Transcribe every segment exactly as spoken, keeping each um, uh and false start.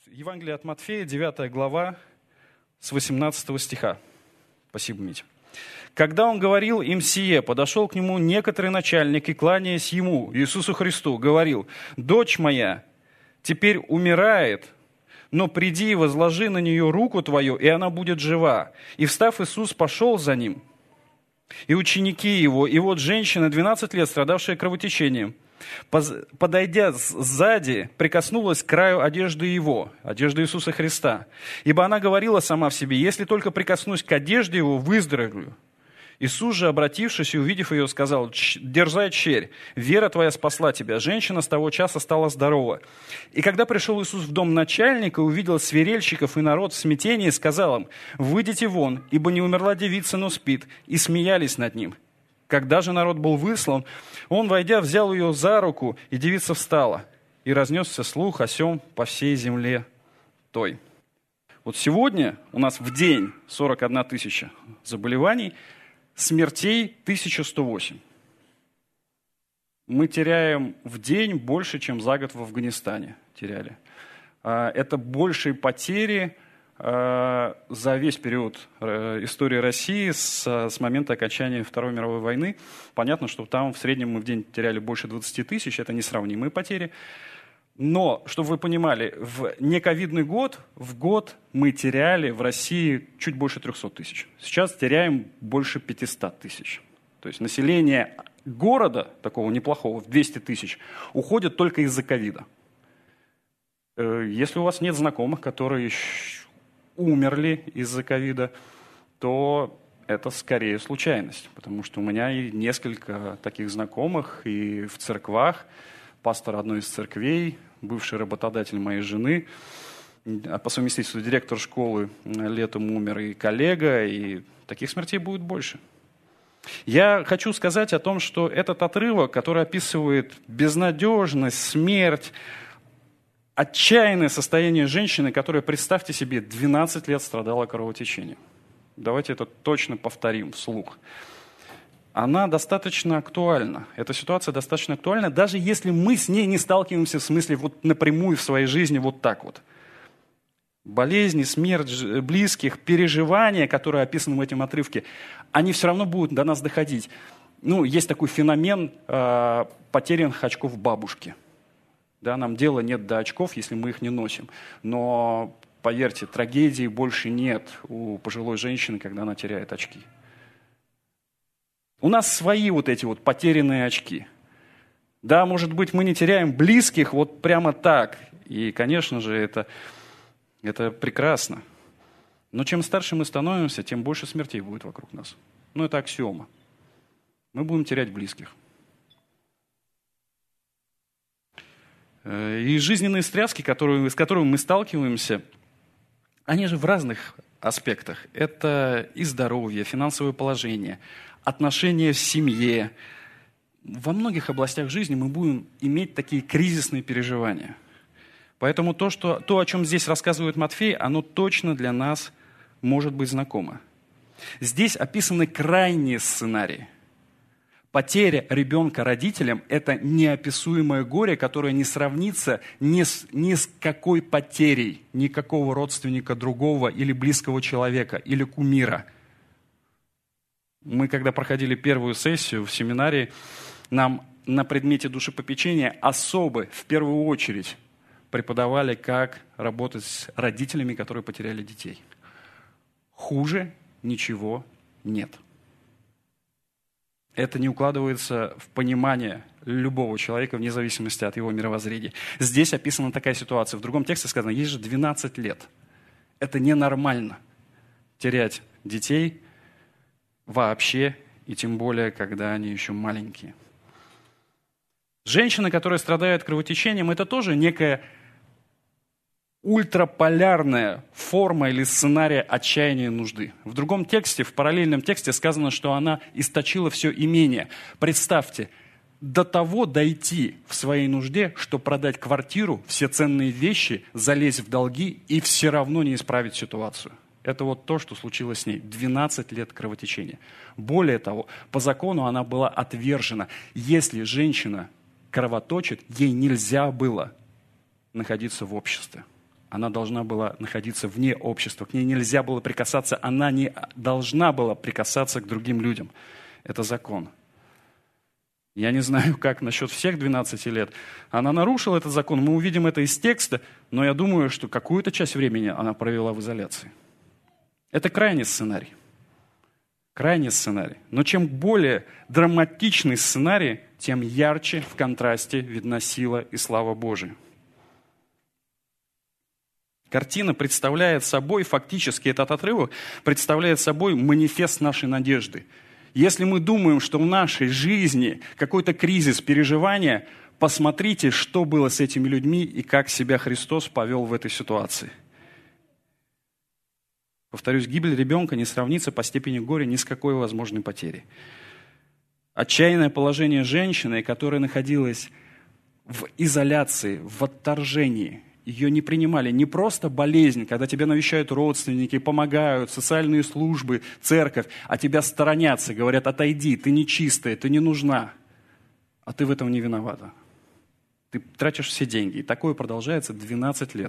Евангелие от Матфея, девятая глава, с восемнадцатого стиха. Спасибо, Митя. «Когда он говорил им сие, подошел к нему некоторый начальник и, кланяясь ему, Иисусу Христу, говорил: „Дочь моя теперь умирает, но приди и возложи на нее руку твою, и она будет жива“. И, встав, Иисус пошел за ним. И ученики его, и вот женщина, двенадцать лет, страдавшая кровотечением, подойдя сзади, прикоснулась к краю одежды его, одежды Иисуса Христа. Ибо она говорила сама в себе: „Если только прикоснусь к одежде его, выздоровлю“. Иисус же, обратившись и увидев ее, сказал: „Дерзай, черь, вера твоя спасла тебя“. Женщина с того часа стала здорова. И когда пришел Иисус в дом начальника, увидел свирельщиков и народ в смятении, сказал им: „Выйдите вон, ибо не умерла девица, но спит“, и смеялись над ним. Когда же народ был выслан, он, войдя, взял ее за руку, и девица встала, и разнесся слух о сем по всей земле той». Вот сегодня у нас в день сорок одна тысяча заболеваний, смертей тысяча сто восемь. Мы теряем в день больше, чем за год в Афганистане теряли. Это большие потери за весь период истории России с, с момента окончания Второй мировой войны. Понятно, что там в среднем мы в день теряли больше двадцати тысяч, это несравнимые потери. Но, чтобы вы понимали, в нековидный год, в год мы теряли в России чуть больше трехсот тысяч. Сейчас теряем больше пятисот тысяч. То есть население города, такого неплохого, в двести тысяч, уходит только из-за ковида. Если у вас нет знакомых, которые умерли из-за ковида, то это скорее случайность. Потому что у меня и несколько таких знакомых и в церквах. Пастор одной из церквей, бывший работодатель моей жены, а по совместительству директор школы, летом умер и коллега, и таких смертей будет больше. Я хочу сказать о том, что этот отрывок, который описывает безнадежность, смерть, отчаянное состояние женщины, которая, представьте себе, двенадцать лет страдала кровотечением. Давайте это точно повторим вслух. Она достаточно актуальна. Эта ситуация достаточно актуальна, даже если мы с ней не сталкиваемся в смысле вот напрямую в своей жизни вот так вот. Болезни, смерть близких, переживания, которые описаны в этом отрывке, они все равно будут до нас доходить. Ну, есть такой феномен э, потерянных очков бабушки. Да, нам дела нет до очков, если мы их не носим. Но, поверьте, трагедии больше нет у пожилой женщины, когда она теряет очки. У нас свои вот эти вот потерянные очки. Да, может быть, мы не теряем близких вот прямо так. И, конечно же, это, это прекрасно. Но чем старше мы становимся, тем больше смертей будет вокруг нас. Ну, это аксиома. Мы будем терять близких. И жизненные встряски, которые, с которыми мы сталкиваемся, они же в разных аспектах. Это и здоровье, финансовое положение, отношения в семье. Во многих областях жизни мы будем иметь такие кризисные переживания. Поэтому то, что, то, о чем здесь рассказывает Матфей, оно точно для нас может быть знакомо. Здесь описаны крайние сценарии. Потеря ребенка родителям – это неописуемое горе, которое не сравнится ни с, ни с какой потерей никакого родственника другого или близкого человека, или кумира. Мы, когда проходили первую сессию в семинарии, нам на предмете душепопечения особо, в первую очередь, преподавали, как работать с родителями, которые потеряли детей. Хуже ничего нет. Это не укладывается в понимание любого человека, вне зависимости от его мировоззрения. Здесь описана такая ситуация. В другом тексте сказано, ей же двенадцать лет. Это ненормально терять детей вообще, и тем более, когда они еще маленькие. Женщины, которые страдают кровотечением, это тоже некая ультраполярная форма или сценария отчаяния и нужды. В другом тексте, в параллельном тексте сказано, что она источила все имение. Представьте, до того дойти в своей нужде, что продать квартиру, все ценные вещи, залезть в долги и все равно не исправить ситуацию. Это вот то, что случилось с ней. двенадцать лет кровотечения. Более того, по закону она была отвержена. Если женщина кровоточит, ей нельзя было находиться в обществе. Она должна была находиться вне общества. К ней нельзя было прикасаться. Она не должна была прикасаться к другим людям. Это закон. Я не знаю, как насчет всех двенадцати лет. Она нарушила этот закон. Мы увидим это из текста. Но я думаю, что какую-то часть времени она провела в изоляции. Это крайний сценарий. Крайний сценарий. Но чем более драматичный сценарий, тем ярче в контрасте видна сила и слава Божия. Картина представляет собой, фактически этот отрывок представляет собой манифест нашей надежды. Если мы думаем, что в нашей жизни какой-то кризис, переживания, посмотрите, что было с этими людьми и как себя Христос повел в этой ситуации. Повторюсь, гибель ребенка не сравнится по степени горя ни с какой возможной потерей. Отчаянное положение женщины, которая находилась в изоляции, в отторжении, ее не принимали. Не просто болезнь, когда тебя навещают родственники, помогают, социальные службы, церковь, а тебя сторонятся, говорят: отойди, ты нечистая, ты не нужна. А ты в этом не виновата. Ты тратишь все деньги. И такое продолжается двенадцать лет.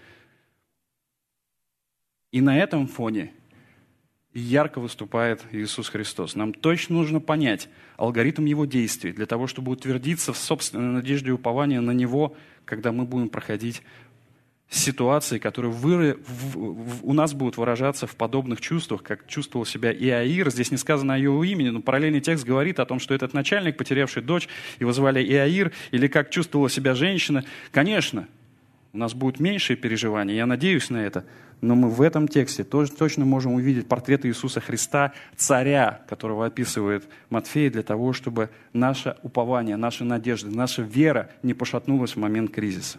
И на этом фоне ярко выступает Иисус Христос. Нам точно нужно понять алгоритм Его действий для того, чтобы утвердиться в собственной надежде и уповании на Него, когда мы будем проходить ситуации, которые вы, в, в, у нас будут выражаться в подобных чувствах, как чувствовал себя Иаир. Здесь не сказано о его имени, но параллельный текст говорит о том, что этот начальник, потерявший дочь, его звали Иаир, или как чувствовала себя женщина. Конечно, у нас будет меньшее переживание, я надеюсь на это, но мы в этом тексте тоже точно можем увидеть портрет Иисуса Христа, царя, которого описывает Матфей, для того, чтобы наше упование, наша надежда, наша вера не пошатнулась в момент кризиса.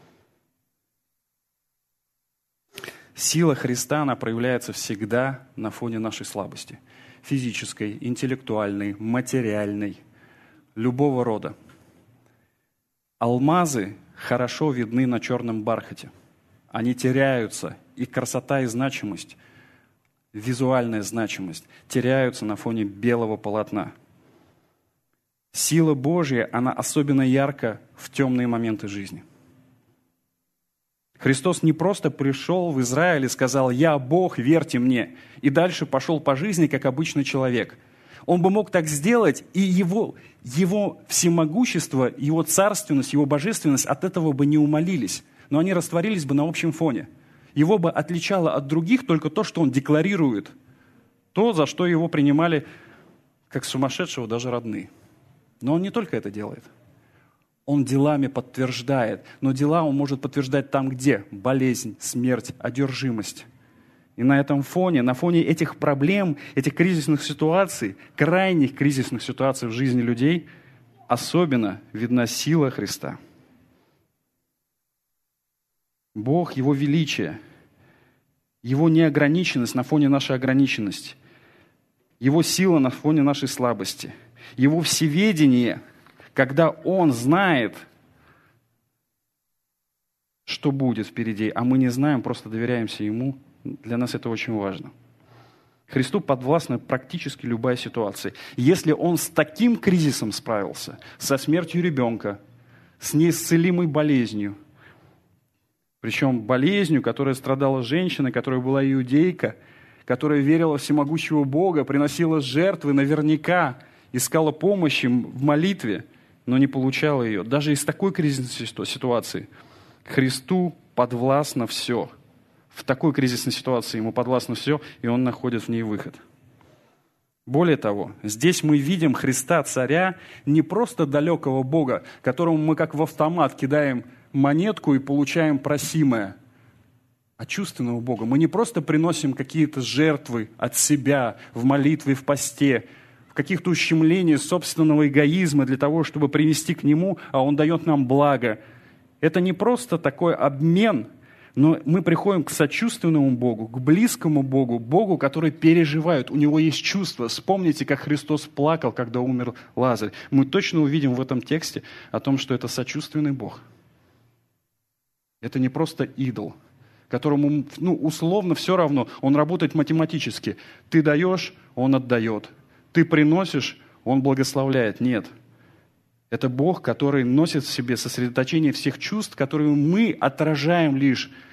Сила Христа, она проявляется всегда на фоне нашей слабости. Физической, интеллектуальной, материальной, любого рода. Алмазы хорошо видны на черном бархате. Они теряются, и красота и значимость, визуальная значимость, теряются на фоне белого полотна. Сила Божья, она особенно ярка в темные моменты жизни. Христос не просто пришел в Израиль и сказал: «Я Бог, верьте мне», и дальше пошел по жизни, как обычный человек. Он бы мог так сделать, и его, его всемогущество, его царственность, его божественность от этого бы не умалились, но они растворились бы на общем фоне. Его бы отличало от других только то, что он декларирует, то, за что его принимали как сумасшедшего даже родные. Но он не только это делает. Он делами подтверждает. Но дела он может подтверждать там, где болезнь, смерть, одержимость. И на этом фоне, на фоне этих проблем, этих кризисных ситуаций, крайних кризисных ситуаций в жизни людей, особенно видна сила Христа. Бог, Его величие, Его неограниченность на фоне нашей ограниченности, Его сила на фоне нашей слабости, Его всеведение, когда Он знает, что будет впереди, а мы не знаем, просто доверяемся Ему, для нас это очень важно. Христу подвластна практически любая ситуация. Если Он с таким кризисом справился, со смертью ребенка, с неисцелимой болезнью, причем болезнью, которой страдала женщина, которая была иудейка, которая верила в всемогущего Бога, приносила жертвы, наверняка искала помощи в молитве, но не получала ее. Даже из такой кризисной ситуации Христу подвластно все. В такой кризисной ситуации Ему подвластно все, и Он находит в ней выход. Более того, здесь мы видим Христа, царя, не просто далекого Бога, которому мы как в автомат кидаем монетку и получаем просимое, а чувственного Бога. Мы не просто приносим какие-то жертвы от себя в молитве, в посте, в каких-то ущемлениях собственного эгоизма для того, чтобы привести к Нему, а Он дает нам благо. Это не просто такой обмен, но мы приходим к сочувственному Богу, к близкому Богу, Богу, который переживает, у Него есть чувства. Вспомните, как Христос плакал, когда умер Лазарь. Мы точно увидим в этом тексте о том, что это сочувственный Бог. Это не просто идол, которому, ну, условно все равно, он работает математически. Ты даешь, он отдает. Ты приносишь, он благословляет. Нет. Это Бог, который носит в себе сосредоточение всех чувств, которые мы отражаем лишь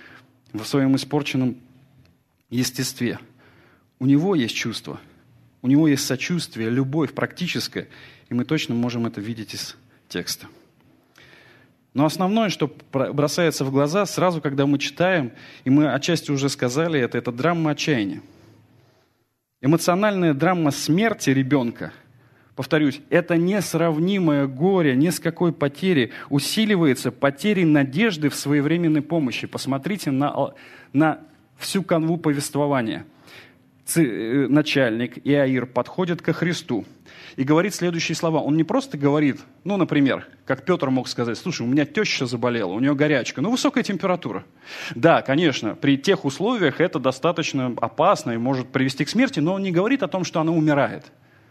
в своем испорченном естестве. У него есть чувства, у него есть сочувствие, любовь практическая, и мы точно можем это видеть из текста. Но основное, что бросается в глаза сразу, когда мы читаем, и мы отчасти уже сказали это, это драма отчаяния. Эмоциональная драма смерти ребенка, повторюсь, это несравнимое горе, ни с какой потери, усиливается потерей надежды в своевременной помощи. Посмотрите на, на всю канву повествования. Ц, начальник Иаир подходит ко Христу и говорит следующие слова. Он не просто говорит, ну, например, как Петр мог сказать: слушай, у меня теща заболела, у нее горячка, ну, высокая температура. Да, конечно, при тех условиях это достаточно опасно и может привести к смерти, но он не говорит о том, что она умирает.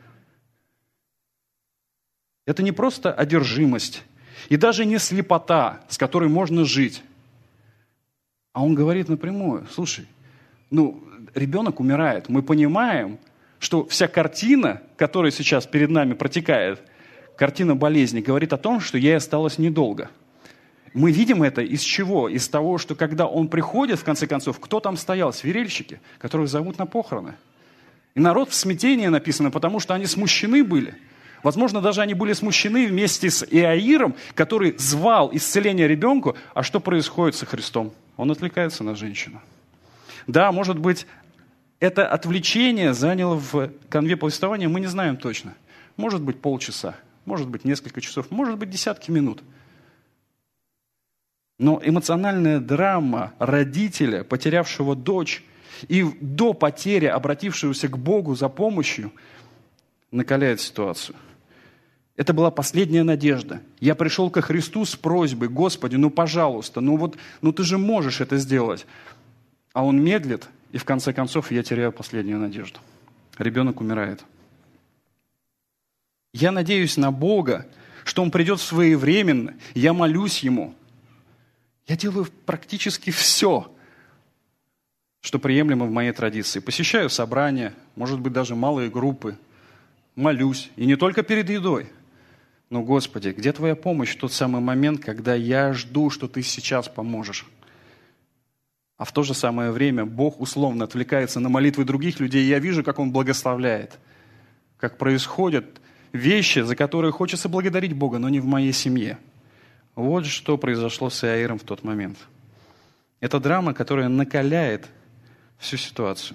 Это не просто одержимость и даже не слепота, с которой можно жить. А он говорит напрямую: слушай, ну, ребенок умирает. Мы понимаем, что вся картина, которая сейчас перед нами протекает, картина болезни, говорит о том, что ей осталось недолго. Мы видим это из чего? Из того, что когда он приходит, в конце концов, кто там стоял? Свирельщики, которых зовут на похороны. И народ в смятении написано, потому что они смущены были. Возможно, даже они были смущены вместе с Иаиром, который звал исцеление ребенку. А что происходит со Христом? Он отвлекается на женщину. Да, может быть, это отвлечение заняло в канве повествования, мы не знаем точно. Может быть, полчаса, может быть, несколько часов, может быть, десятки минут. Но эмоциональная драма родителя, потерявшего дочь, и до потери обратившегося к Богу за помощью, накаляет ситуацию. Это была последняя надежда. Я пришел ко Христу с просьбой: Господи, ну пожалуйста, ну вот, ну ты же можешь это сделать. А он медлит, и в конце концов я теряю последнюю надежду. Ребенок умирает. Я надеюсь на Бога, что Он придет своевременно, я молюсь Ему. Я делаю практически все, что приемлемо в моей традиции. Посещаю собрания, может быть, даже малые группы, молюсь. И не только перед едой. Но, Господи, где Твоя помощь в тот самый момент, когда я жду, что Ты сейчас поможешь? А в то же самое время Бог условно отвлекается на молитвы других людей, и я вижу, как Он благословляет, как происходят вещи, за которые хочется благодарить Бога, но не в моей семье. Вот что произошло с Иаиром в тот момент. Это драма, которая накаляет всю ситуацию.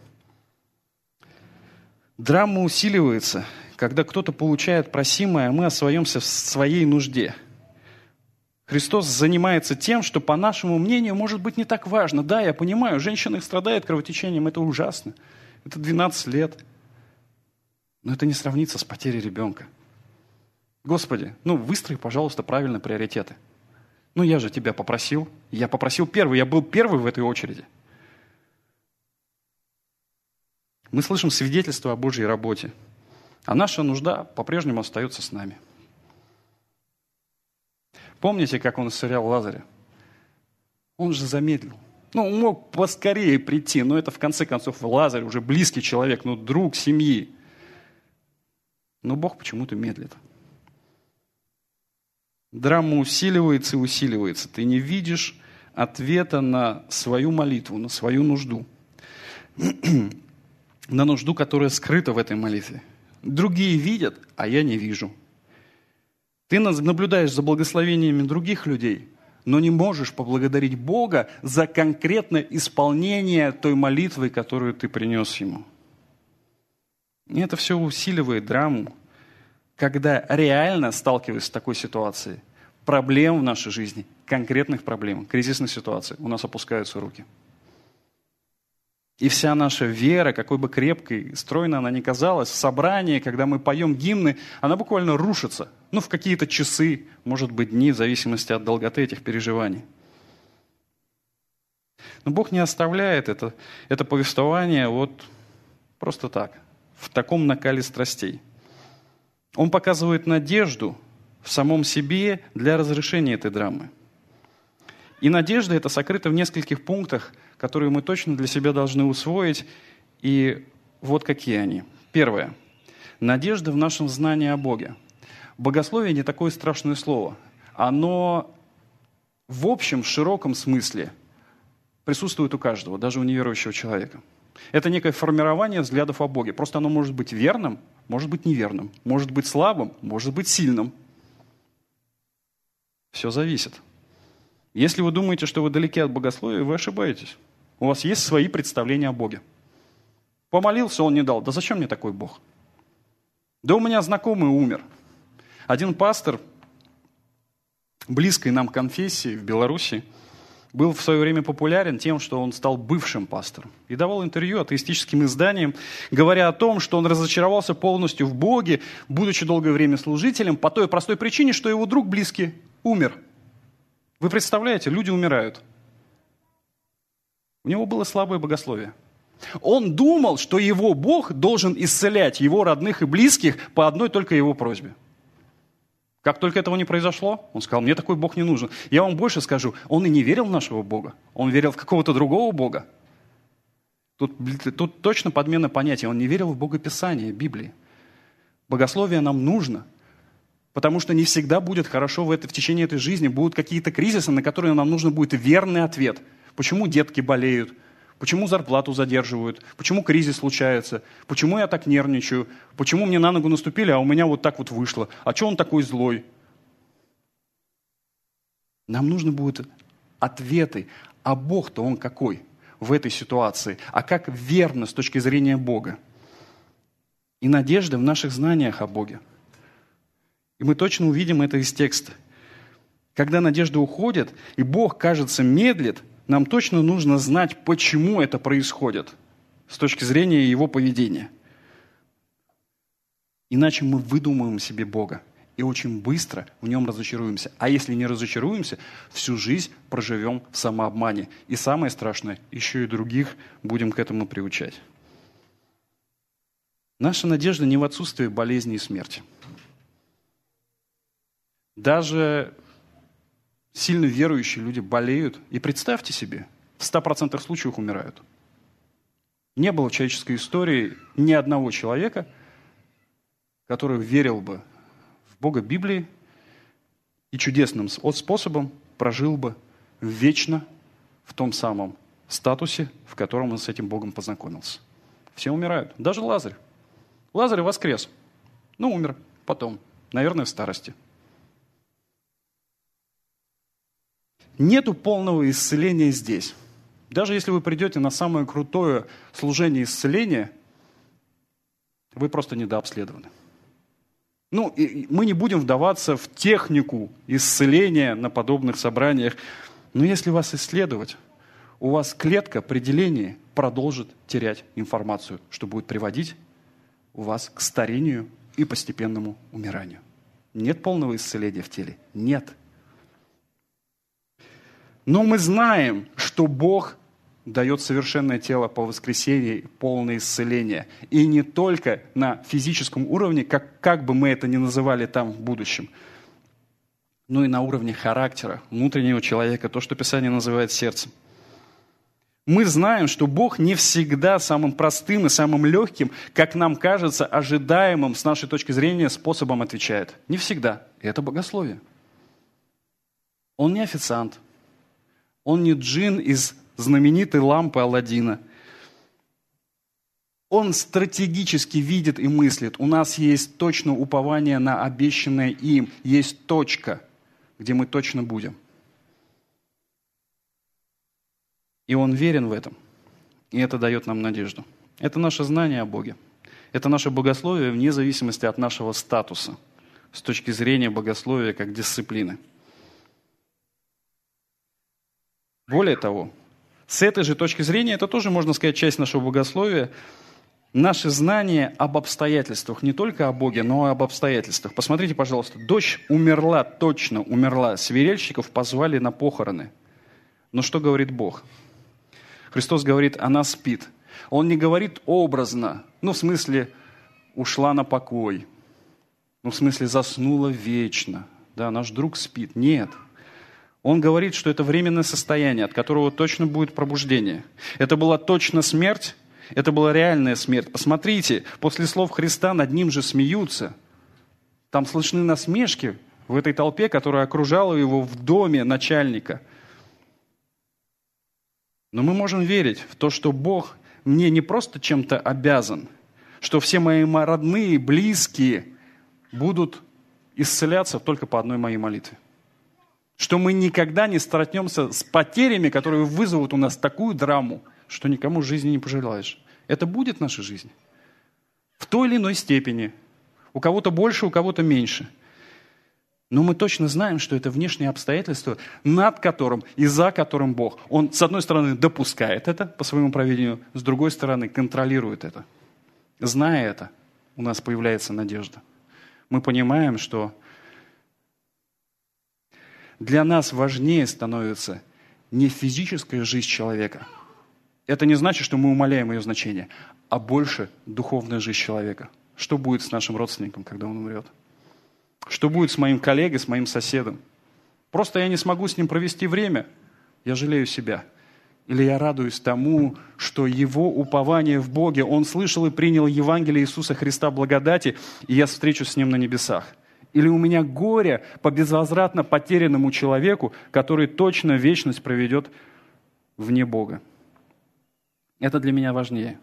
Драма усиливается, когда кто-то получает просимое, а мы остаемся в своей нужде. Христос занимается тем, что, по нашему мнению, может быть не так важно. Да, я понимаю, женщина страдает кровотечением, это ужасно. Это двенадцать лет. Но это не сравнится с потерей ребенка. Господи, ну выстрой, пожалуйста, правильно приоритеты. Ну я же тебя попросил. Я попросил первый, я был первый в этой очереди. Мы слышим свидетельство о Божьей работе. А наша нужда по-прежнему остается с нами. Помните, как он исцелял Лазаря? Он же замедлил. Ну, он мог поскорее прийти, но это в конце концов Лазарь, уже близкий человек, ну, друг семьи. Но Бог почему-то медлит. Драма усиливается и усиливается. Ты не видишь ответа на свою молитву, на свою нужду. На нужду, которая скрыта в этой молитве. Другие видят, а я не вижу. Ты наблюдаешь за благословениями других людей, но не можешь поблагодарить Бога за конкретное исполнение той молитвы, которую ты принес Ему. И это все усиливает драму, когда реально, сталкиваясь с такой ситуацией, проблем в нашей жизни, конкретных проблем, кризисных ситуаций, у нас опускаются руки. И вся наша вера, какой бы крепкой и стройной она ни казалась, в собрании, когда мы поем гимны, она буквально рушится. Ну, в какие-то часы, может быть, дни, в зависимости от долготы этих переживаний. Но Бог не оставляет это, это повествование вот просто так, в таком накале страстей. Он показывает надежду в самом себе для разрешения этой драмы. И надежда эта сокрыта в нескольких пунктах, которые мы точно для себя должны усвоить. И вот какие они. Первое. Надежда в нашем знании о Боге. Богословие не такое страшное слово. Оно в общем, в широком смысле присутствует у каждого, даже у неверующего человека. Это некое формирование взглядов о Боге. Просто оно может быть верным, может быть неверным, может быть слабым, может быть сильным. Все зависит. Если вы думаете, что вы далеки от богословия, вы ошибаетесь. У вас есть свои представления о Боге. Помолился, он не дал. Да зачем мне такой Бог? Да у меня знакомый умер. Один пастор близкой нам конфессии в Беларуси был в свое время популярен тем, что он стал бывшим пастором. И давал интервью атеистическим изданиям, говоря о том, что он разочаровался полностью в Боге, будучи долгое время служителем, по той простой причине, что его друг близкий умер. Вы представляете, люди умирают. У него было слабое богословие. Он думал, что его Бог должен исцелять его родных и близких по одной только его просьбе. Как только этого не произошло, он сказал, мне такой Бог не нужен. Я вам больше скажу, он и не верил в нашего Бога. Он верил в какого-то другого Бога. Тут, тут точно подмена понятия. Он не верил в Богописание, Библии. Богословие нам нужно, потому что не всегда будет хорошо в, это, в течение этой жизни. Будут какие-то кризисы, на которые нам нужно будет верный ответ. Почему детки болеют? Почему зарплату задерживают? Почему кризис случается? Почему я так нервничаю? Почему мне на ногу наступили, а у меня вот так вот вышло? А что он такой злой? Нам нужно будет ответы. А Бог-то он какой в этой ситуации? А как верно с точки зрения Бога? И надежда в наших знаниях о Боге. И мы точно увидим это из текста. Когда надежда уходит, и Бог, кажется, медлит, нам точно нужно знать, почему это происходит с точки зрения его поведения. Иначе мы выдумаем себе Бога и очень быстро в нем разочаруемся. А если не разочаруемся, всю жизнь проживем в самообмане. И самое страшное, еще и других будем к этому приучать. Наша надежда не в отсутствии болезни и смерти. Даже сильно верующие люди болеют, и представьте себе, в ста процентах случаев умирают. Не было в человеческой истории ни одного человека, который верил бы в Бога Библии и чудесным способом прожил бы вечно в том самом статусе, в котором он с этим Богом познакомился. Все умирают, даже Лазарь. Лазарь воскрес, но умер потом, наверное, в старости. Нету полного исцеления здесь. Даже если вы придете на самое крутое служение исцеления, вы просто недообследованы. Ну, и мы не будем вдаваться в технику исцеления на подобных собраниях, но если вас исследовать, у вас клетка при делении продолжит терять информацию, что будет приводить у вас к старению и постепенному умиранию. Нет полного исцеления в теле? Нет. Но мы знаем, что Бог дает совершенное тело по воскресении, полное исцеление. И не только на физическом уровне, как, как бы мы это ни называли там в будущем, но и на уровне характера внутреннего человека, то, что Писание называет сердцем. Мы знаем, что Бог не всегда самым простым и самым легким, как нам кажется, ожидаемым с нашей точки зрения способом отвечает. Не всегда. И это богословие. Он не официант. Он не джин из знаменитой лампы Аладдина. Он стратегически видит и мыслит. У нас есть точно упование на обещанное им. Есть точка, где мы точно будем. И Он верен в этом. И это дает нам надежду. Это наше знание о Боге. Это наше богословие вне зависимости от нашего статуса, с точки зрения богословия как дисциплины. Более того, с этой же точки зрения, это тоже, можно сказать, часть нашего богословия, наше знание об обстоятельствах, не только о Боге, но и об обстоятельствах. Посмотрите, пожалуйста, дочь умерла, точно умерла, свирельщиков позвали на похороны. Но что говорит Бог? Христос говорит, она спит. Он не говорит образно, ну, в смысле, ушла на покой, ну, в смысле, заснула вечно, да, наш друг спит. Нет. Он говорит, что это временное состояние, от которого точно будет пробуждение. Это была точно смерть, это была реальная смерть. Посмотрите, после слов Христа над ним же смеются. Там слышны насмешки в этой толпе, которая окружала его в доме начальника. Но мы можем верить в то, что Бог мне не просто чем-то обязан, что все мои родные, близкие будут исцеляться только по одной моей молитве. Что мы никогда не столкнемся с потерями, которые вызовут у нас такую драму, что никому в жизни не пожелаешь. Это будет в нашей жизни. В той или иной степени. У кого-то больше, у кого-то меньше. Но мы точно знаем, что это внешние обстоятельства, над которым и за которым Бог. Он, с одной стороны, допускает это по своему провидению, с другой стороны, контролирует это. Зная это, у нас появляется надежда. Мы понимаем, что для нас важнее становится не физическая жизнь человека. Это не значит, что мы умаляем ее значение, а больше духовная жизнь человека. Что будет с нашим родственником, когда он умрет? Что будет с моим коллегой, с моим соседом? Просто я не смогу с ним провести время. Я жалею себя. Или я радуюсь тому, что его упование в Боге, он слышал и принял Евангелие Иисуса Христа благодати, и я встречусь с ним на небесах. Или у меня горе по безвозвратно потерянному человеку, который точно вечность проведет вне Бога. Это для меня важнее.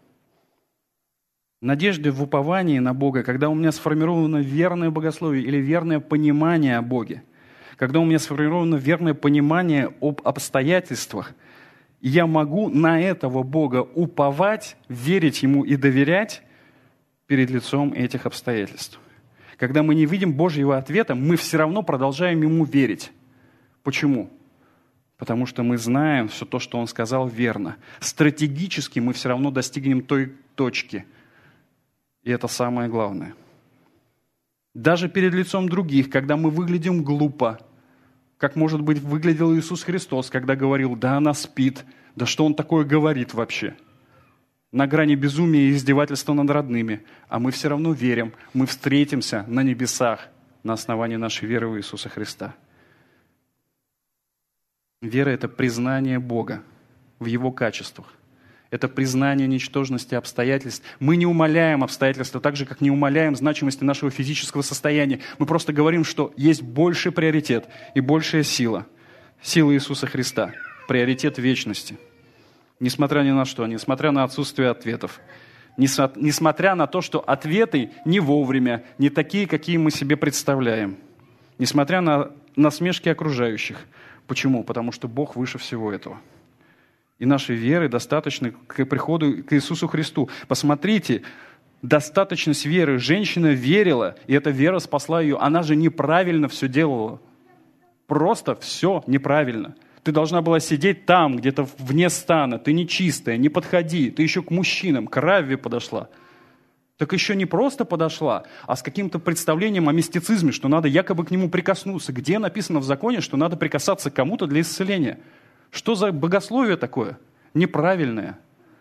Надежда в уповании на Бога, когда у меня сформировано верное богословие или верное понимание о Боге, когда у меня сформировано верное понимание об обстоятельствах, я могу на этого Бога уповать, верить Ему и доверять перед лицом этих обстоятельств. Когда мы не видим Божьего ответа, мы все равно продолжаем Ему верить. Почему? Потому что мы знаем все то, что Он сказал, верно. Стратегически мы все равно достигнем той точки. И это самое главное. Даже перед лицом других, когда мы выглядим глупо, как, может быть, выглядел Иисус Христос, когда говорил: да она спит, да что Он такое говорит вообще? На грани безумия и издевательства над родными. А мы все равно верим, мы встретимся на небесах на основании нашей веры в Иисуса Христа. Вера – это признание Бога в Его качествах. Это признание ничтожности обстоятельств. Мы не умаляем обстоятельства, так же, как не умаляем значимости нашего физического состояния. Мы просто говорим, что есть больший приоритет и большая сила. Сила Иисуса Христа. Приоритет вечности. Несмотря ни на что, несмотря на отсутствие ответов. Несмотря на то, что ответы не вовремя, не такие, какие мы себе представляем. Несмотря на насмешки окружающих. Почему? Потому что Бог выше всего этого. И нашей веры достаточно к приходу к Иисусу Христу. Посмотрите, достаточность веры. Женщина верила, и эта вера спасла ее. Она же неправильно все делала. Просто все неправильно. Ты должна была сидеть там, где-то вне стана. Ты нечистая, не подходи. Ты еще к мужчинам, к Равве подошла. Так еще не просто подошла, а с каким-то представлением о мистицизме, что надо якобы к нему прикоснуться. Где написано в законе, что надо прикасаться к кому-то для исцеления? Что за богословие такое? Неправильное.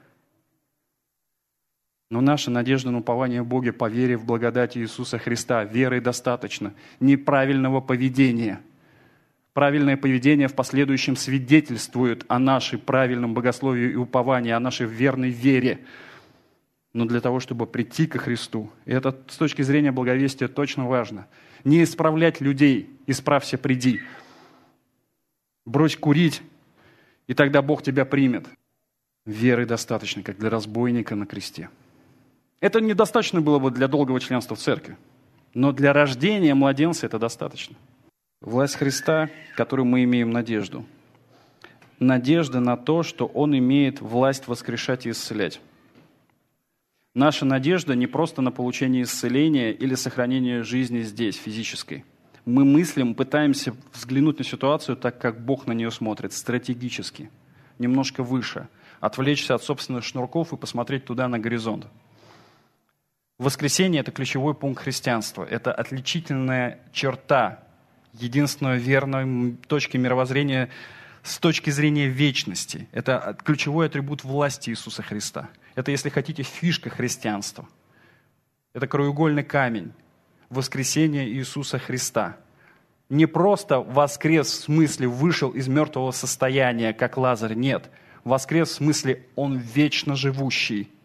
Но наша надежда на упование в Боге по вере в благодать Иисуса Христа. Веры достаточно. Неправильного поведения. Правильное поведение в последующем свидетельствует о нашей правильном богословии и уповании, о нашей верной вере. Но для того, чтобы прийти ко Христу, и это с точки зрения благовестия точно важно, не исправлять людей, исправься, приди. Брось курить, и тогда Бог тебя примет. Веры достаточно, как для разбойника на кресте. Это недостаточно было бы для долгого членства в церкви, но для рождения младенца это достаточно. Власть Христа, которую мы имеем надежду. Надежда на то, что Он имеет власть воскрешать и исцелять. Наша надежда не просто на получение исцеления или сохранение жизни здесь, физической. Мы мыслим, пытаемся взглянуть на ситуацию так, как Бог на нее смотрит, стратегически, немножко выше, отвлечься от собственных шнурков и посмотреть туда, на горизонт. Воскресение – это ключевой пункт христианства, это отличительная черта, единственной верной точки мировоззрения с точки зрения вечности. Это ключевой атрибут власти Иисуса Христа. Это, если хотите, фишка христианства. Это краеугольный камень. Воскресение Иисуса Христа. Не просто воскрес в смысле вышел из мертвого состояния, как Лазарь, нет. Воскрес в смысле Он вечно живущий.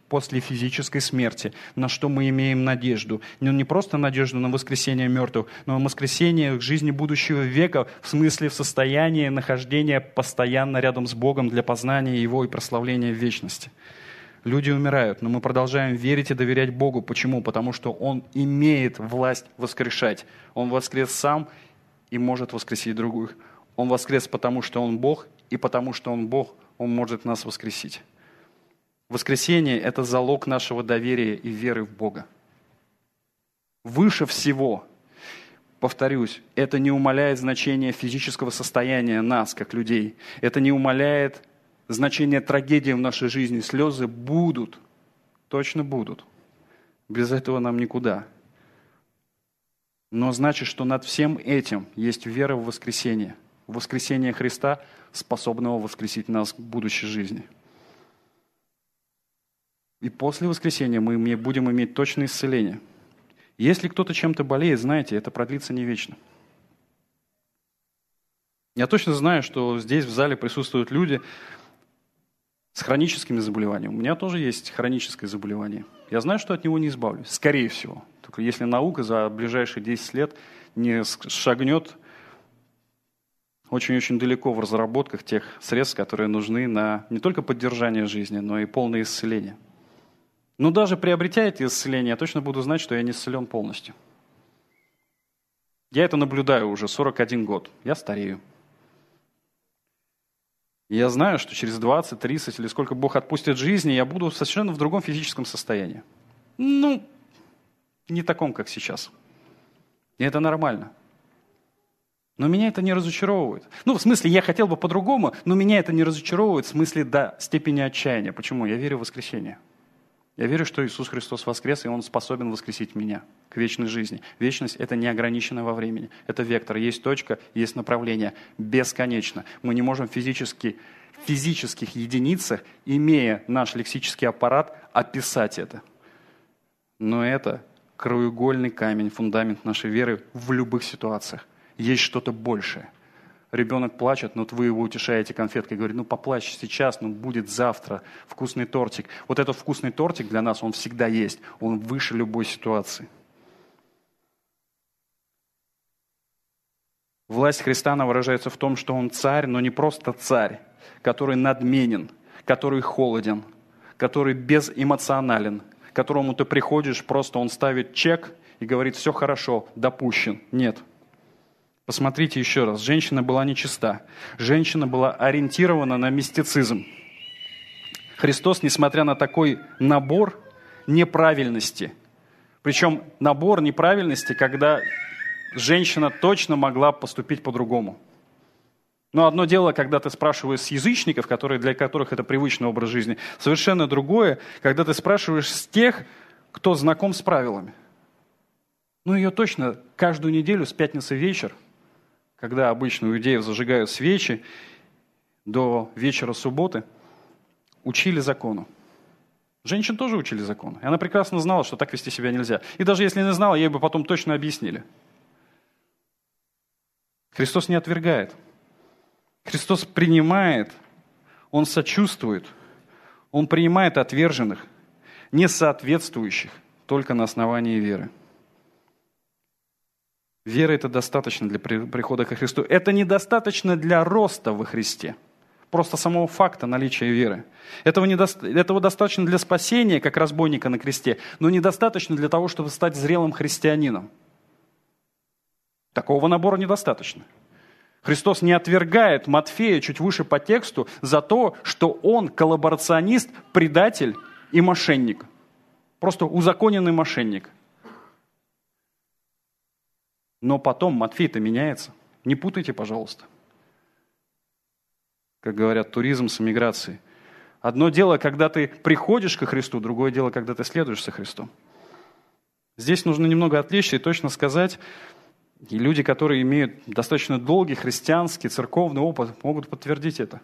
после физической смерти. На что мы имеем надежду? Но не просто надежду на воскресение мертвых, но на воскресение к жизни будущего века, в смысле в состоянии нахождения постоянно рядом с Богом для познания Его и прославления в вечности. Люди умирают, но мы продолжаем верить и доверять Богу. Почему? Потому что Он имеет власть воскрешать. Он воскрес сам и может воскресить других. Он воскрес, потому что Он Бог, и потому что Он Бог, Он может нас воскресить. Воскресение – это залог нашего доверия и веры в Бога. Выше всего, повторюсь, это не умаляет значение физического состояния нас, как людей. Это не умаляет значение трагедии в нашей жизни. Слезы будут, точно будут. Без этого нам никуда. Но значит, что над всем этим есть вера в воскресение. В воскресение Христа, способного воскресить нас к будущей жизни. И после воскресения мы будем иметь точное исцеление. Если кто-то чем-то болеет, знаете, это продлится не вечно. Я точно знаю, что здесь в зале присутствуют люди с хроническими заболеваниями. У меня тоже есть хроническое заболевание. Я знаю, что от него не избавлюсь, скорее всего. Только если наука за ближайшие десять лет не шагнет очень-очень далеко в разработках тех средств, которые нужны на не только поддержание жизни, но и полное исцеление. Но даже приобретя эти исцеления, я точно буду знать, что я не исцелен полностью. Я это наблюдаю уже сорок один год. Я старею. И я знаю, что через двадцать, тридцать или сколько Бог отпустит жизни, я буду совершенно в другом физическом состоянии. Ну, не таком, как сейчас. И это нормально. Но меня это не разочаровывает. Ну, в смысле, я хотел бы по-другому, но меня это не разочаровывает в смысле до степени отчаяния. Почему? Я верю в воскресение. Я верю, что Иисус Христос воскрес, и Он способен воскресить меня к вечной жизни. Вечность – это не ограничено во времени. Это вектор. Есть точка, есть направление. Бесконечно. Мы не можем физически, в физических единицах, имея наш лексический аппарат, описать это. Но это краеугольный камень, фундамент нашей веры в любых ситуациях. Есть что-то большее. Ребенок плачет, но вы его утешаете конфеткой, говорит, ну поплачь сейчас, ну будет завтра, вкусный тортик. Вот этот вкусный тортик для нас, он всегда есть, он выше любой ситуации. Власть Христа, она выражается в том, что Он царь, но не просто царь, который надменен, который холоден, который безэмоционален, к которому ты приходишь, просто Он ставит чек и говорит, все хорошо, допущен. Нет. Посмотрите еще раз. Женщина была нечиста. Женщина была ориентирована на мистицизм. Христос, несмотря на такой набор неправильности, причем набор неправильности, когда женщина точно могла поступить по-другому. Но одно дело, когда ты спрашиваешь с язычников, которые, для которых это привычный образ жизни, совершенно другое, когда ты спрашиваешь с тех, кто знаком с правилами. Ну, ее точно каждую неделю с пятницы вечер, когда обычно у иудеев зажигают свечи, до вечера субботы, учили закону. Женщин тоже учили закону. И она прекрасно знала, что так вести себя нельзя. И даже если не знала, ей бы потом точно объяснили. Христос не отвергает. Христос принимает, Он сочувствует, Он принимает отверженных, не соответствующих, только на основании веры. Вера – это достаточно для прихода ко Христу. Это недостаточно для роста во Христе. Просто самого факта наличия веры. Этого, недоста... Этого достаточно для спасения, как разбойника на кресте, но недостаточно для того, чтобы стать зрелым христианином. Такого набора недостаточно. Христос не отвергает Матфея чуть выше по тексту за то, что он коллаборационист, предатель и мошенник. Просто узаконенный мошенник. Но потом Матфей-то меняется. Не путайте, пожалуйста. Как говорят, туризм с эмиграцией. Одно дело, когда ты приходишь ко Христу, другое дело, когда ты следуешь за Христом. Здесь нужно немного отвлечься и точно сказать, и люди, которые имеют достаточно долгий христианский, церковный опыт, могут подтвердить это.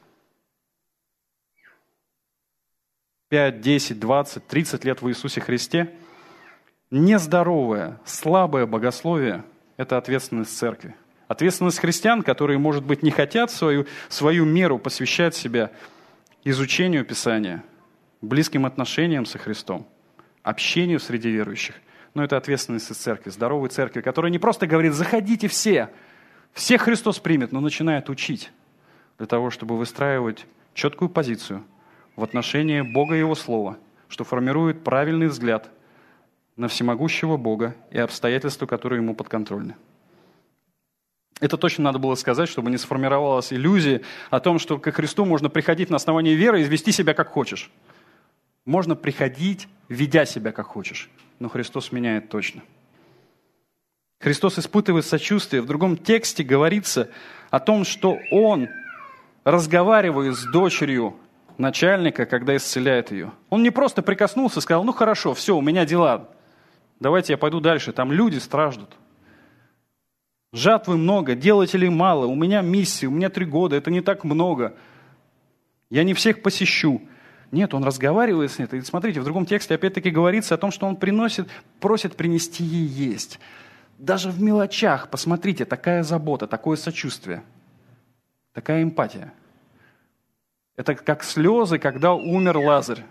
пять, десять, двадцать, тридцать лет в Иисусе Христе – нездоровое, слабое богословие – это ответственность церкви. Ответственность христиан, которые, может быть, не хотят свою, свою меру посвящать себя изучению Писания, близким отношениям со Христом, общению среди верующих. Но это ответственность церкви, здоровой церкви, которая не просто говорит: заходите все, всех Христос примет, но начинает учить для того, чтобы выстраивать четкую позицию в отношении Бога и Его Слова, что формирует правильный взгляд на всемогущего Бога и обстоятельства, которые Ему подконтрольны. Это точно надо было сказать, чтобы не сформировалась иллюзия о том, что ко Христу можно приходить на основании веры и вести себя как хочешь. Можно приходить, ведя себя как хочешь, но Христос меняет точно. Христос испытывает сочувствие. В другом тексте говорится о том, что Он, разговаривая с дочерью начальника, когда исцеляет ее, Он не просто прикоснулся и сказал: ну хорошо, все, у меня дела, давайте я пойду дальше, там люди страждут. Жатвы много, делателей мало, у меня миссия, у меня три года, это не так много. Я не всех посещу. Нет, он разговаривает с ней. И смотрите, в другом тексте опять-таки говорится о том, что он приносит, просит принести ей есть. Даже в мелочах, посмотрите, такая забота, такое сочувствие, такая эмпатия. Это как слезы, когда умер Лазарь.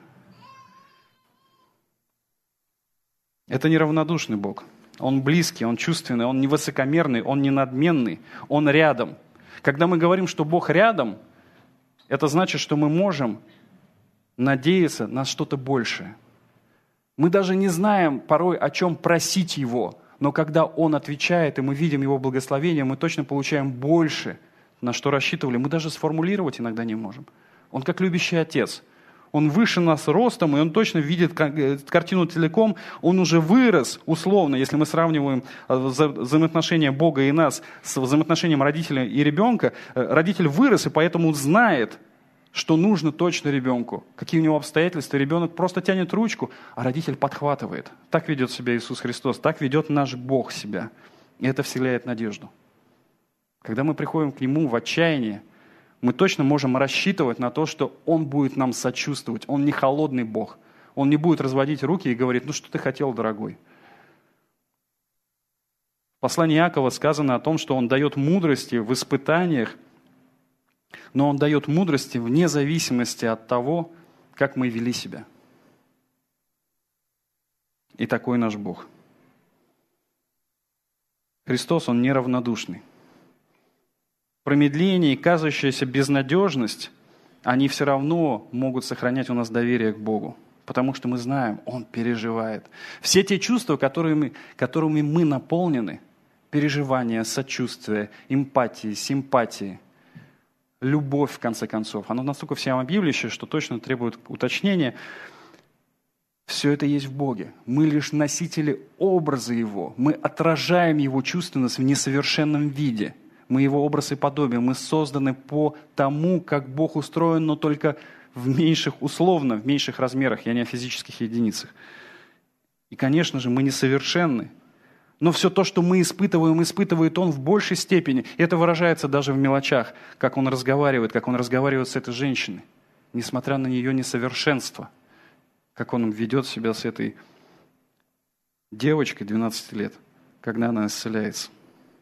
Это неравнодушный Бог. Он близкий, Он чувственный, Он не высокомерный, Он не надменный, Он рядом. Когда мы говорим, что Бог рядом, это значит, что мы можем надеяться на что-то большее. Мы даже не знаем порой, о чем просить Его, но когда Он отвечает, и мы видим Его благословение, мы точно получаем больше, на что рассчитывали. Мы даже сформулировать иногда не можем. Он как любящий отец. Он выше нас ростом, и Он точно видит картину целиком. Он уже вырос, условно, если мы сравниваем взаимоотношения Бога и нас с взаимоотношением родителя и ребенка. Родитель вырос, и поэтому знает, что нужно точно ребенку. Какие у него обстоятельства. Ребенок просто тянет ручку, а родитель подхватывает. Так ведет себя Иисус Христос, так ведет наш Бог себя. И это вселяет надежду. Когда мы приходим к Нему в отчаянии, мы точно можем рассчитывать на то, что Он будет нам сочувствовать. Он не холодный Бог. Он не будет разводить руки и говорить: ну что ты хотел, дорогой? В послании Иакова сказано о том, что Он дает мудрости в испытаниях, но Он дает мудрости вне зависимости от того, как мы вели себя. И такой наш Бог. Христос, Он неравнодушный. Промедление и кажущаяся безнадежность, они все равно могут сохранять у нас доверие к Богу. Потому что мы знаем, Он переживает. Все те чувства, которыми, которыми мы наполнены, переживания, сочувствие, эмпатии, симпатии, любовь, в конце концов, оно настолько всеобъемлющее, что точно требует уточнения. Все это есть в Боге. Мы лишь носители образа Его. Мы отражаем Его чувственность в несовершенном виде. Мы Его образ и подобие. Мы созданы по тому, как Бог устроен, но только в меньших, условно, в меньших размерах. Я не о физических единицах. И, конечно же, мы несовершенны. Но все то, что мы испытываем, испытывает Он в большей степени. И это выражается даже в мелочах, как Он разговаривает, как Он разговаривает с этой женщиной, несмотря на ее несовершенство, как Он ведет себя с этой девочкой двенадцати лет, когда она исцеляется.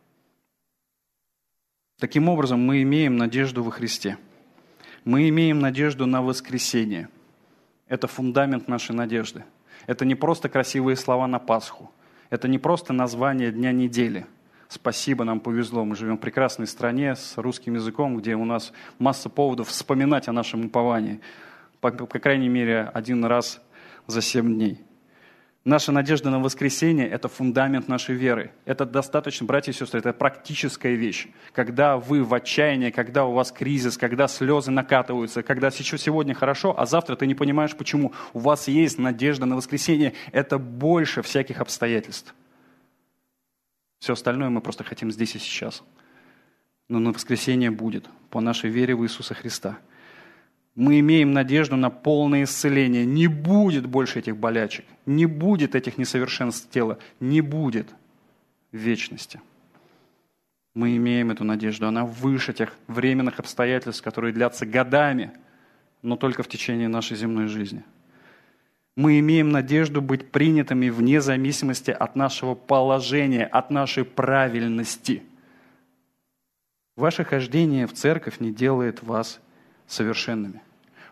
Таким образом, мы имеем надежду во Христе. Мы имеем надежду на воскресение. Это фундамент нашей надежды. Это не просто красивые слова на Пасху. Это не просто название дня недели. Спасибо, нам повезло. Мы живем в прекрасной стране с русским языком, где у нас масса поводов вспоминать о нашем уповании. По, по крайней мере, один раз за семь дней. Наша надежда на воскресение – это фундамент нашей веры. Это достаточно, братья и сестры, это практическая вещь. Когда вы в отчаянии, когда у вас кризис, когда слезы накатываются, когда сегодня хорошо, а завтра ты не понимаешь, почему. У вас есть надежда на воскресение. Это больше всяких обстоятельств. Все остальное мы просто хотим здесь и сейчас. Но на воскресение будет по нашей вере в Иисуса Христа. Мы имеем надежду на полное исцеление. Не будет больше этих болячек, не будет этих несовершенств тела, не будет в вечности. Мы имеем эту надежду. Она выше тех временных обстоятельств, которые длятся годами, но только в течение нашей земной жизни. Мы имеем надежду быть принятыми вне зависимости от нашего положения, от нашей правильности. Ваше хождение в церковь не делает вас совершенными.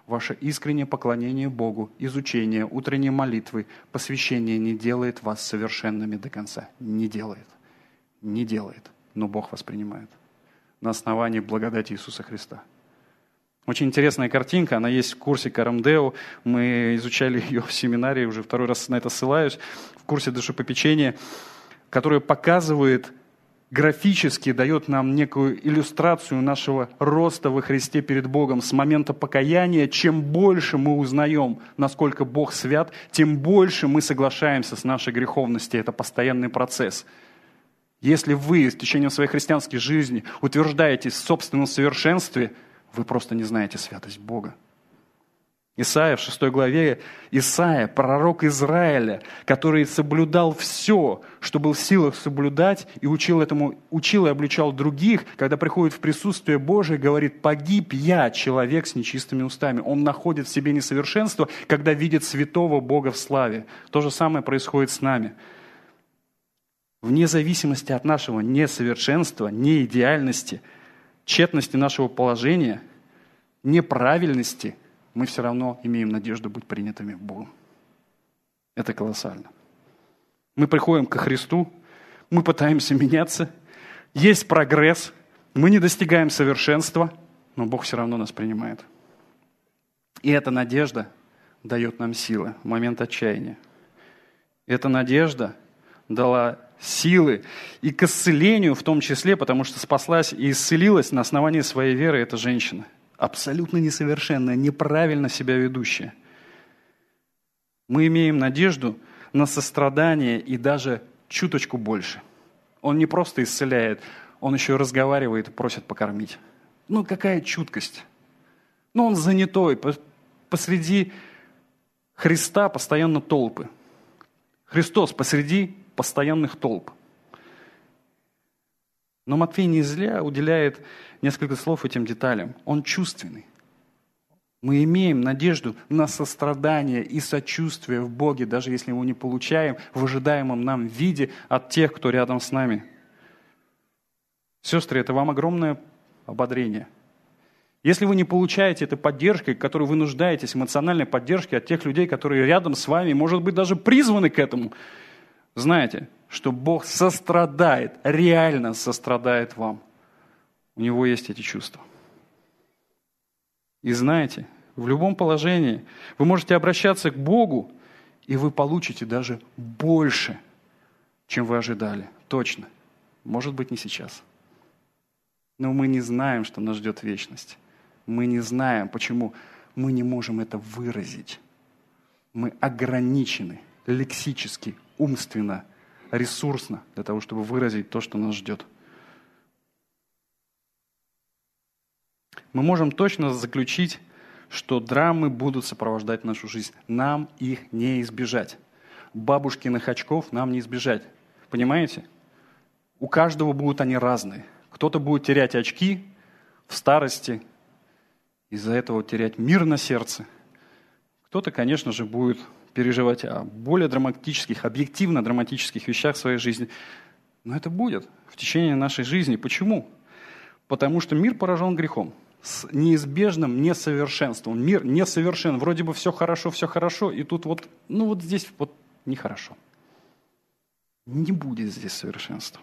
Ваше искреннее поклонение Богу, изучение, утренние молитвы, посвящение не делает вас совершенными до конца. Не делает. Не делает. Но Бог вас принимает. На основании благодати Иисуса Христа. Очень интересная картинка, она есть в курсе Карамдео. Мы изучали ее в семинаре, уже второй раз на это ссылаюсь, в курсе душепопечения, которая показывает, графически дает нам некую иллюстрацию нашего роста во Христе перед Богом с момента покаяния. Чем больше мы узнаем, насколько Бог свят, тем больше мы соглашаемся с нашей греховностью. Это постоянный процесс. Если вы в течение своей христианской жизни утверждаетесь в собственном совершенстве, вы просто не знаете святость Бога. Исайя в шестой главе, Исайя, пророк Израиля, который соблюдал все, что был в силах соблюдать, и учил этому, учил и обличал других, когда приходит в присутствие Божие, говорит: «Погиб я, человек с нечистыми устами». Он находит в себе несовершенство, когда видит святого Бога в славе. То же самое происходит с нами. Вне зависимости от нашего несовершенства, неидеальности, тщетности нашего положения, неправильности, мы все равно имеем надежду быть принятыми Богом. Это колоссально. Мы приходим ко Христу, мы пытаемся меняться, есть прогресс, мы не достигаем совершенства, но Бог все равно нас принимает. И эта надежда дает нам силы в момент отчаяния. Эта надежда дала силы и к исцелению в том числе, потому что спаслась и исцелилась на основании своей веры эта женщина. Абсолютно несовершенная, неправильно себя ведущая. Мы имеем надежду на сострадание и даже чуточку больше. Он не просто исцеляет, он еще и разговаривает и просит покормить. Ну, какая чуткость. Ну, он занятой. Посреди Христа постоянно толпы. Христос посреди постоянных толп. Но Матфей не зря уделяет несколько слов этим деталям. Он чувственный. Мы имеем надежду на сострадание и сочувствие в Боге, даже если его не получаем в ожидаемом нам виде от тех, кто рядом с нами. Сестры, это вам огромное ободрение. Если вы не получаете этой поддержки, которой вы нуждаетесь, эмоциональной поддержки от тех людей, которые рядом с вами, может быть, даже призваны к этому, знаете, что Бог сострадает, реально сострадает вам. У Него есть эти чувства. И знаете, в любом положении вы можете обращаться к Богу, и вы получите даже больше, чем вы ожидали. Точно. Может быть, не сейчас. Но мы не знаем, что нас ждет вечность. Мы не знаем, почему мы не можем это выразить. Мы ограничены лексически, умственно, ресурсно для того, чтобы выразить то, что нас ждет. Мы можем точно заключить, что драмы будут сопровождать нашу жизнь. Нам их не избежать. Бабушкиных очков нам не избежать. Понимаете? У каждого будут они разные. Кто-то будет терять очки в старости, из-за этого терять мир на сердце. Кто-то, конечно же, будет переживать о более драматических, объективно драматических вещах в своей жизни. Но это будет в течение нашей жизни. Почему? Потому что мир поражен грехом, с неизбежным несовершенством. Мир несовершен. Вроде бы все хорошо, все хорошо, и тут вот, ну вот здесь вот нехорошо. Не будет здесь совершенства.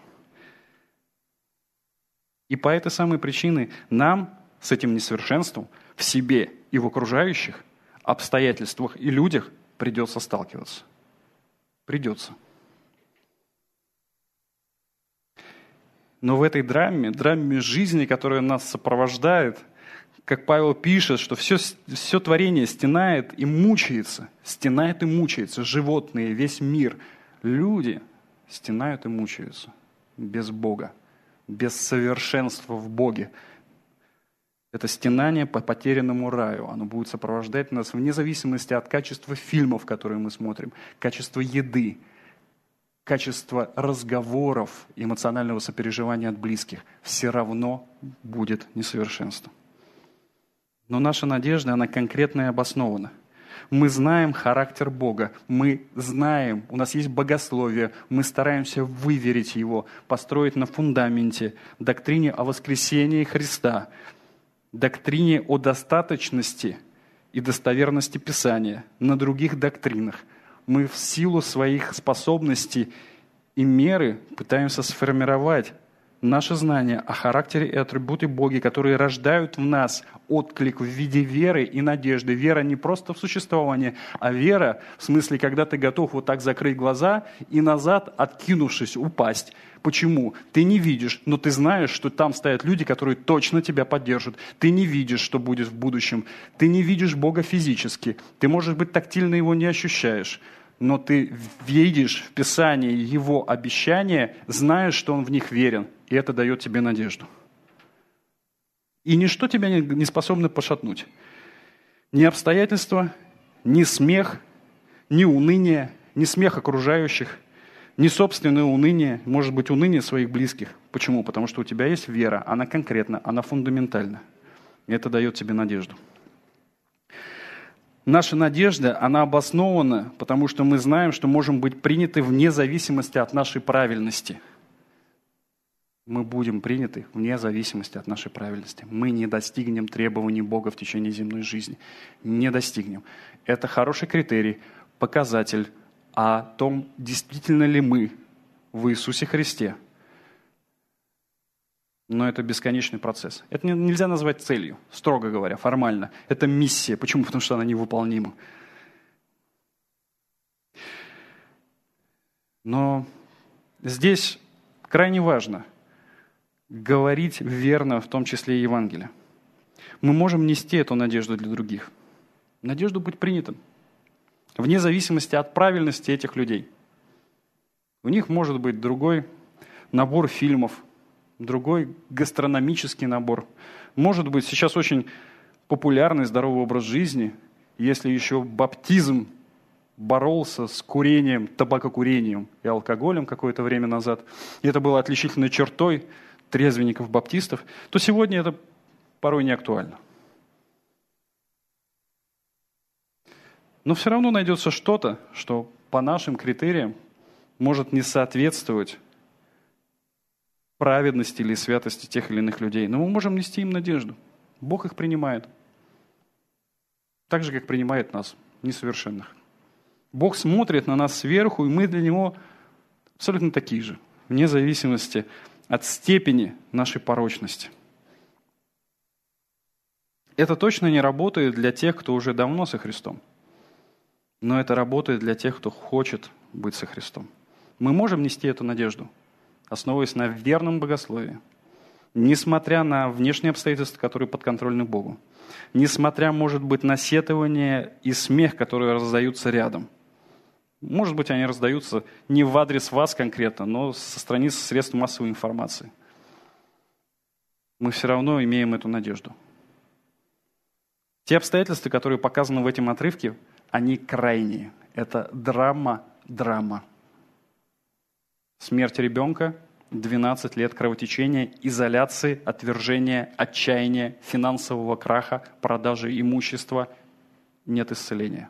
И по этой самой причине нам с этим несовершенством в себе и в окружающих обстоятельствах и людях придется сталкиваться. Придется. Но в этой драме, драме жизни, которая нас сопровождает, как Павел пишет, что все, все творение стенает и мучается. Стенает и мучается. Животные, весь мир. Люди стенают и мучаются. Без Бога. Без совершенства в Боге. Это стенание по потерянному раю. Оно будет сопровождать нас вне зависимости от качества фильмов, которые мы смотрим, качества еды, качества разговоров, эмоционального сопереживания от близких. Все равно будет несовершенство. Но наша надежда, она конкретна и обоснована. Мы знаем характер Бога, мы знаем, у нас есть богословие, мы стараемся выверить его, построить на фундаменте, доктрине о воскресении Христа, доктрине о достаточности и достоверности Писания, на других доктринах. Мы в силу своих способностей и меры пытаемся сформировать наше знание о характере и атрибуте Бога, которые рождают в нас отклик в виде веры и надежды. Вера не просто в существование, а вера в смысле, когда ты готов вот так закрыть глаза и назад, откинувшись, упасть. Почему? Ты не видишь, но ты знаешь, что там стоят люди, которые точно тебя поддержат. Ты не видишь, что будет в будущем. Ты не видишь Бога физически. Ты, может быть, тактильно Его не ощущаешь. Но ты видишь в Писании Его обещания, знаешь, что Он в них верен. И это дает тебе надежду. И ничто тебя не способно пошатнуть. Ни обстоятельства, ни смех, ни уныние, ни смех окружающих, ни собственное уныние, может быть, уныние своих близких. Почему? Потому что у тебя есть вера, она конкретна, она фундаментальна. И это дает тебе надежду. Наша надежда, она обоснована, потому что мы знаем, что можем быть приняты вне зависимости от нашей правильности. Мы будем приняты вне зависимости от нашей правильности. Мы не достигнем требований Бога в течение земной жизни. Не достигнем. Это хороший критерий, показатель о том, действительно ли мы в Иисусе Христе. Но это бесконечный процесс. Это нельзя назвать целью, строго говоря, формально. Это миссия. Почему? Потому что она невыполнима. Но здесь крайне важно говорить верно, в том числе и Евангелие. Мы можем нести эту надежду для других. Надежду быть принятым. Вне зависимости от правильности этих людей. У них может быть другой набор фильмов, другой гастрономический набор. Может быть, сейчас очень популярный здоровый образ жизни, если еще баптизм боролся с курением, табакокурением и алкоголем какое-то время назад, и это было отличительной чертой трезвенников-баптистов, то сегодня это порой не актуально. Но все равно найдется что-то, что по нашим критериям может не соответствовать праведности или святости тех или иных людей. Но мы можем нести им надежду. Бог их принимает. Так же, как принимает нас, несовершенных. Бог смотрит на нас сверху, и мы для Него абсолютно такие же, вне зависимости от степени нашей порочности. Это точно не работает для тех, кто уже давно со Христом. Но это работает для тех, кто хочет быть со Христом. Мы можем нести эту надежду, основываясь на верном богословии, несмотря на внешние обстоятельства, которые подконтрольны Богу, несмотря, может быть, на сетование и смех, которые раздаются рядом. Может быть, они раздаются не в адрес вас конкретно, но со страниц средств массовой информации. Мы все равно имеем эту надежду. Те обстоятельства, которые показаны в этом отрывке, они крайние. Это драма, драма. Смерть ребенка, двенадцать лет кровотечения, изоляции, отвержения, отчаяния, финансового краха, продажи имущества, нет исцеления.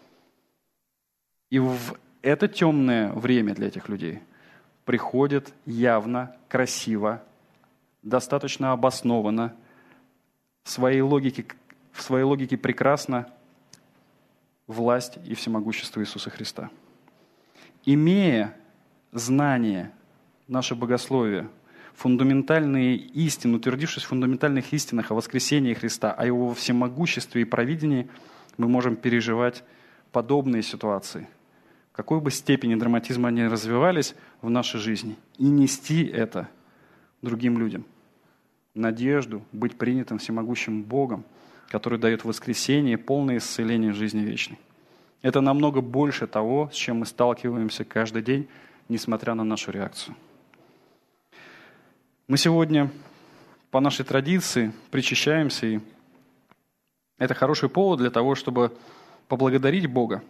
И в это темное время для этих людей приходит явно, красиво, достаточно обоснованно, в своей логике, в своей логике прекрасно власть и всемогущество Иисуса Христа. Имея знание, наше богословие, фундаментальные истины, утвердившись в фундаментальных истинах о воскресении Христа, о Его всемогуществе и провидении, мы можем переживать подобные ситуации, в какой бы степени драматизма они развивались в нашей жизни, и нести это другим людям. Надежду быть принятым всемогущим Богом, который дает воскресение и полное исцеление в жизни вечной. Это намного больше того, с чем мы сталкиваемся каждый день, несмотря на нашу реакцию. Мы сегодня по нашей традиции причащаемся, и это хороший повод для того, чтобы поблагодарить Бога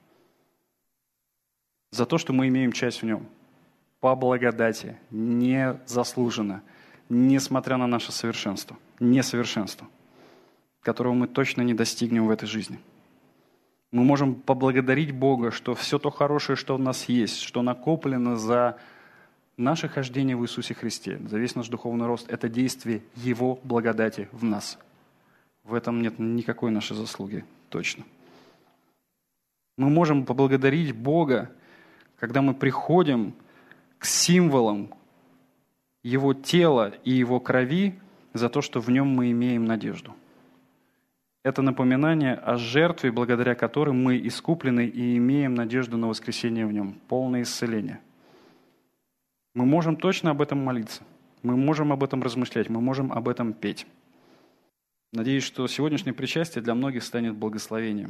за то, что мы имеем часть в Нем. По благодати, незаслуженно, несмотря на наше совершенство, несовершенство, которого мы точно не достигнем в этой жизни. Мы можем поблагодарить Бога, что все то хорошее, что у нас есть, что накоплено за наше хождение в Иисусе Христе, за весь наш духовный рост, это действие Его благодати в нас. В этом нет никакой нашей заслуги. точно. Мы можем поблагодарить Бога, когда мы приходим к символам Его тела и Его крови за то, что в Нем мы имеем надежду. Это напоминание о жертве, благодаря которой мы искуплены и имеем надежду на воскресение в Нем, полное исцеление. Мы можем точно об этом молиться, мы можем об этом размышлять, мы можем об этом петь. Надеюсь, что сегодняшнее причастие для многих станет благословением.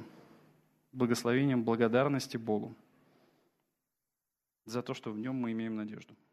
Благословением благодарности Богу за то, что в Нем мы имеем надежду.